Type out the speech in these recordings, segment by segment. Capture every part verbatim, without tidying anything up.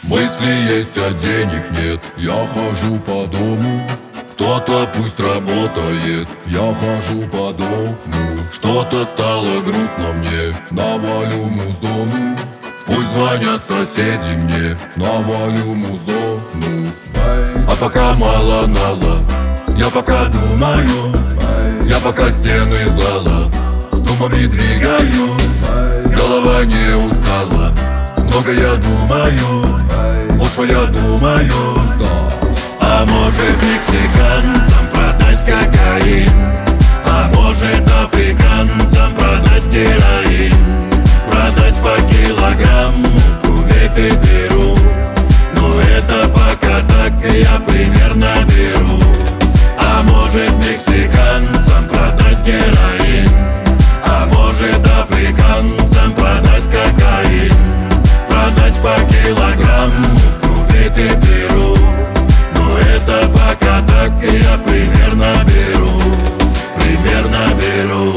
Мысли есть, а денег нет. Я хожу по дому, кто-то пусть работает. Я хожу по дому, что-то стало грустно мне. Навалю музону, пусть звонят соседи мне. Навалю музону. А пока мало-нало, я пока думаю, я пока стены зала думами двигаю. Голова не устала, много я думаю, лучше я думаю, да. А может мексиканцам продать кокаин, а может африканцам продать героин, продать по килограмму в Кувейт и Перу. Ну это пока так я примерно беру. А может мексиканцам продать героин, а может африканцам продать кокаин, продать по килограмму в Кувейт и Перу. Ну это пока так я примерно беру, примерно беру.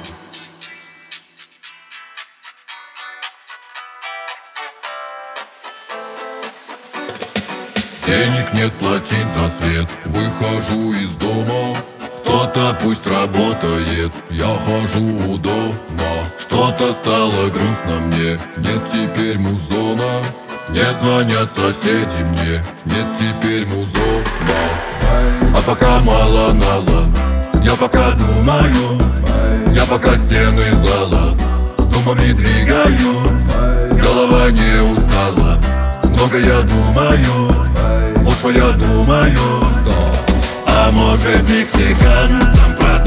Денег нет платить за свет, выхожу из дома, кто-то пусть работает, я хожу у дома. Что-то стало грустно мне, нет теперь музона. Не звонят соседи мне, нет теперь музона. А пока мало-нало, я пока думаю, я пока стены зала думами двигаю. Голова не устала, много я думаю, лучше я думаю, да. А может мексиканцам продать